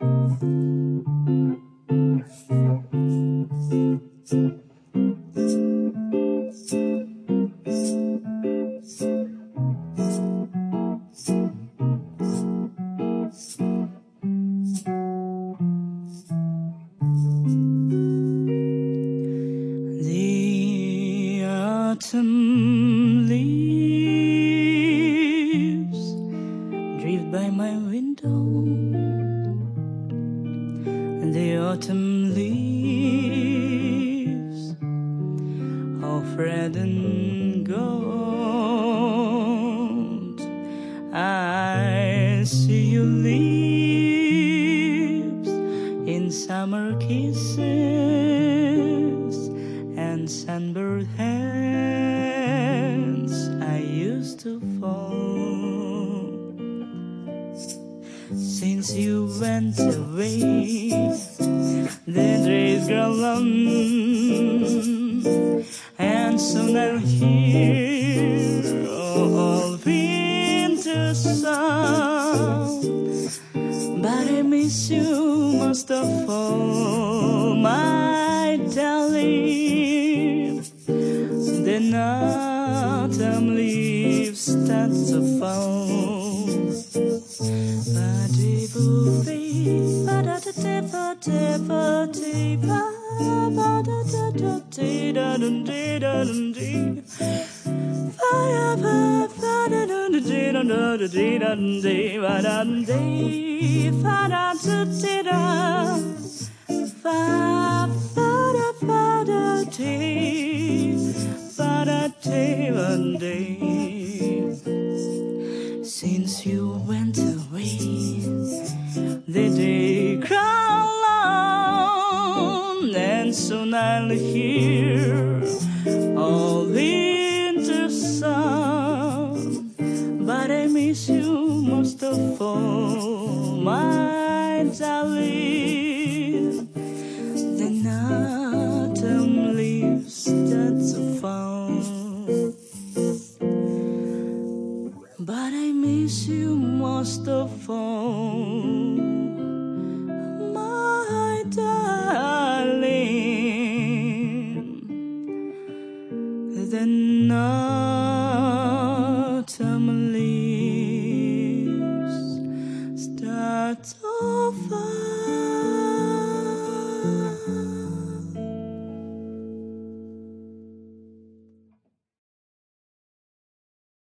The autumn leaves drift by my window. The autumn leaves of red and gold. I see your lips in summer kisses and sunburned hands I used to fall. Since you went away, the days grow long, and soon I'll hear all winter song. But I miss you most of all, my darling. Then autumn leaves start to fall. Since you went away, the day grows long, and soon I'll hear all winter song. But I miss you most of all, my darling. The autumn leaves start to fall, but I miss you most of all, my darling. The autumn leaves start to fall.